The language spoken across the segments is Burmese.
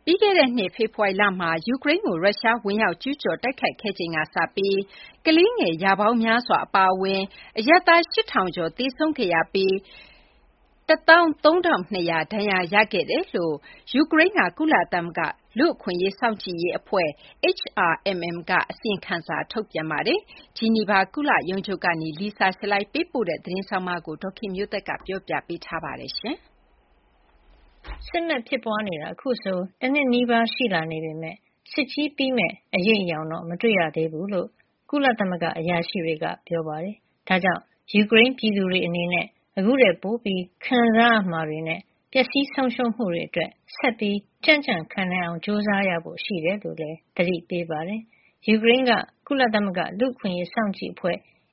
ပြီးခဲ့တဲ့နှစ် ဖေဖော်ဝါရီလမှာ ယူကရိန်းကို ရုရှားဝင်ရောက်ကျူးကျော်တိုက်ခိုက်ခဲ့ချိန်ကစပြီး ကလေးငယ်ရာပေါင်းများစွာအပါအဝင် အရပ်သား 8,000 ကျော်သေဆုံးခဲ့ရပြီး 13,200 ဒဏ်ရာရခဲ့တယ်လို့ ယူကရိန်းက ကုလသမဂ္ဂလူ့အခွင့်အရေးစောင့်ကြည့်ရေးအဖွဲ့ HRMM က အစီရင်ခံစာထုတ်ပြန်ပါတယ်။ ဂျီနီဗာ ကုလရုံးချုပ်ကနေ Lisa Schlein ပေးပို့တဲ့သတင်းဆောင်းပါးကို ဒေါ်ခင်မျိုးသက်က ပြောပြပေးထားပါတယ်။စစ်မက်ဖြစ်ပွားနေတာအခုဆိုတနှစ်နီးပါးရှိလာနေပေမယ့်စစ်ကြီးပြီးမဲ့အရိပ်အယောင်တော့မတွေ့ရသေးဘူးလို့ကုလသမဂ္ဂအရာရှိတွေကပြောပါတယ်။ဒါကြောင့်ယူကရိန်းပြည်သူတွေအနေနဲ့အခုတည်းပိုပြီးခံစားရမှာတွေနဲ့ပျက်စီးဆုံးရှုံးမှုတွေအတွက်ဆက်ပြီးကြံ့ကြံ့ခံနိုင်အောင်ကြိုးစားရဖို့ရှိတယ်လို့လည်းသတိပေးပါတယ်။ယူကရိန်းကကုလသမဂ္ဂလူ့အခွင့်အရေးစောင့်ကြည့်အဖွဲ့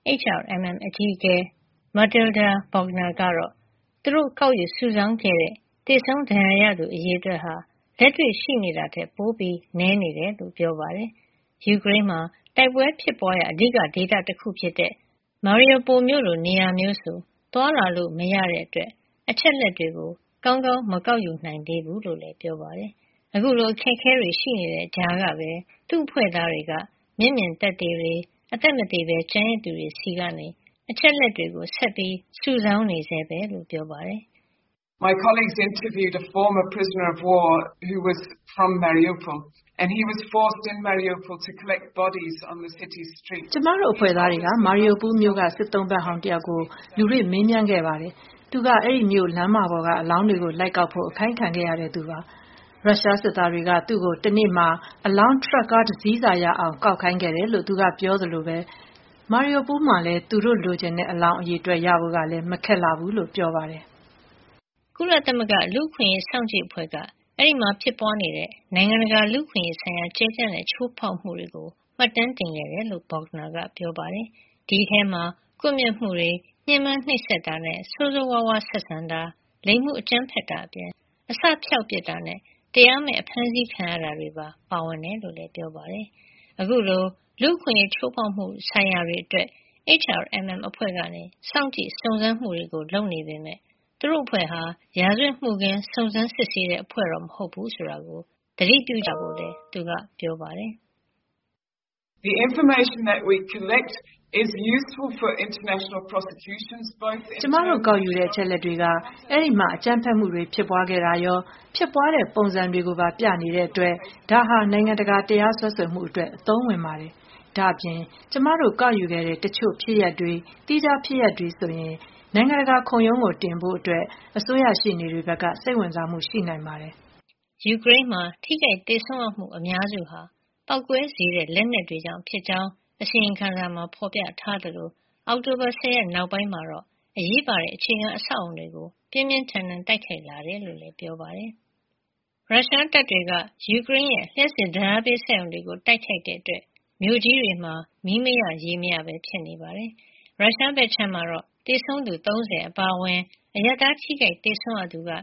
HRMM အကြီးအကဲ Matilda Bogner ကတော့သူတို့ကောက်ယူစုဆောင်းခဲ့တဲ့သေဆုံးဒဏ်ရာရသူအရေအတွက်ဟာလက်တွေ့ရှိနေတာထက်ပိုပြီးနည်းနေတယ်လို့ပြောပါတယ်။ယူကရိန်းမှာတိုက်ပွဲဖြစ်ပွားရာအဓိကဒေသတစ်ခုဖြစ်တဲ့ Mariupol မြို့လိုနေရာမျိုးဆိုသွားလာလို့မရတဲ့အတွက်အချက်လက်တွေကိုကောင်းကောင်းမကောက်ယူနိုင်သေးဘူးလို့လည်းပြောပါတယ်။အခုလိုအခက်အခဲတွေရှိနေတဲ့ကြားကပဲသူ့အဖွဲ့သားတွေကမျက်မြင်သက်သေတွေအသက်မသေဘဲကျန်ရစ်သူတွေစီကနေအချက်လက်တွေကိုဆက်ပြီးစုဆောင်းနေဆဲပဲလို့ပြောပါတယ်။ My colleagues interviewed a former prisoner of war who was from Mariupol, and he was forced in Mariupol to collect bodies on the city streets. ကျမတို့အဖွဲ့သားတွေက Mariupol မြို့ကစစ်သုံးဘက်ဟောင်းတယောက်ကိုလူတွေမေးမြန်းခဲ့ပါတယ်။သူကအဲ့ဒီမြို့လမ်းမပေါ်ကအလောင်းတွေကိုလိုက်ကောက်ဖို့အခိုင်းခံခဲ့ရတဲ့သူပါ။ရုရှားစစ်သားတွေကသူ့ကိုတနေ့မှာအလောင်းထရပ်ကားတစ်စီးစာရအောင်ကောက်ခိုင်းခဲ့တယ်လို့သူကပြောသလိုပဲMariupol မှာလည်းသူတို့လိုချင်တဲ့အလောင်းအရေအတွက်ရဖို့ကလည်းမခက်လာဘူးလို့ပြောပါတယ်။ကုလသမဂ္ဂလူ့အခွင့်အရေးစောင့်ကြည့်အဖွဲ့ကအဲ့ဒီမှာဖြစ်ပွားနေတဲ့နိုင်ငံတကာလူ့အခွင့်အရေးဆိုင်ရာကျယ်ပြန့်တဲ့ချိုးဖောက်မှုတွေကိုမှတ်တမ်းတင်ခဲ့တယ်လို့ Bogner ကပြောပါတယ်။ဒီထဲမှာကွပ်မျက်မှုတွေညှဉ်းပန်းနှိပ်စက်တာနဲ့ဆိုးဆိုးဝါးဝါးဆက်ဆံတာလိင်မှုအကြမ်းဖက်တာအပြင်အစဖျောက်ပစ်တာနဲ့တရားမဲ့အဖမ်းဆီးခံရတာတွေပါဝင်တယ်လို့လည်းပြောပါတယ်။အခုလိုလူ့အခွင့်အရေးချိုးဖောက်မှုဆိုင်ရာတွေအတွက် HRMM အဖွဲ့ကနေစောင့်ကြည့်စုံစမ်းမှုတွေကိုလုပ်နေပေမယ့်သူတို့အဖွဲ့ဟာရာဇဝတ်မှုခင်းစုံစမ်းစစ်ဆေးတဲ့အဖွဲ့တော့မဟုတ်ဘူးဆိုတာကိုသတိပြုကြဖို့လည်းသူကပြောပါတယ်။ The information that we collect is useful for international prosecutions both ကျမတို့ကောက်ယူတဲ့အချက်လက်တွေကအဲ့ဒီမှာအကြမ်းဖက်မှုတွေဖြစ်ပွားခဲ့တာရောဖြစ်ပွားတဲ့ပုံစံတွေကိုပါပြနေတဲ့အတွက်ဒါဟာနိုင်ငံတကာတရားစွဲဆိုမှုအတွက်အသုံးဝင်ပါတယ်။ဒါ့အပြင်ကျမတို့ကောက်ယူခဲ့တဲ့တချို့ဖြစ်ရပ်တွေတိကျဖြစ်ရပ်တွေဆိုရင်နိုင်ငံတကာခုံရုံးကိုတင်ဖို့အတွက်အစိုးရရှိနေတွေဘက်ကစိတ်ဝင်စားမှုရှိနိုင်ပါတယ်။ယူကရိန်းမှာထိခိုက်သေဆုံးရမှုအများစုဟာပောက်ကွဲစေတဲ့လက်နက်တွေကြောင့်ဖြစ်ကြောင်းအစီရင်ခံစာမှာဖော်ပြထားသလိုအောက်တိုဘာ10ရက်နောက်ပိုင်းမှာတော့အရေးပါတဲ့အခြေခံအဆောက်အအုံတွေကိုပြင်းပြင်းထန်ထန်တိုက်ခိုက်လာတယ်လို့လည်းပြောပါတယ်။ရုရှားတပ်တွေကယူကရိန်းရဲ့လျှပ်စစ်ဓာတ်အားပေးစက်ရုံတွေကိုတိုက်ခိုက်တဲ့အတွက်မြို့ကြီးတွေမှာမီးမရရေမရပဲဖြစ်နေပါတယ်။ရုရှားဘက်ခြမ်းမှာတော့သေဆုံးသူ30အပါအဝင်အရပ်သားထိခိုက်သေဆုံးရသူက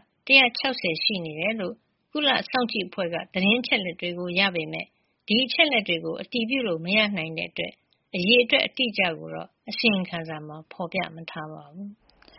160ရှိနေတယ်လို့ကုလစောင့်ကြည့်အဖွဲ့ကသတင်းချက်လက်တွေကိုရပေမဲ့ဒီအချက်လက်တွေကိုအတည်ပြုလို့မရနိုင်တဲ့အတွက်အရေအတွက်အတိအကျကိုတော့အစီရင်ခံစာမှာဖော်ပြမထားပါဘူး။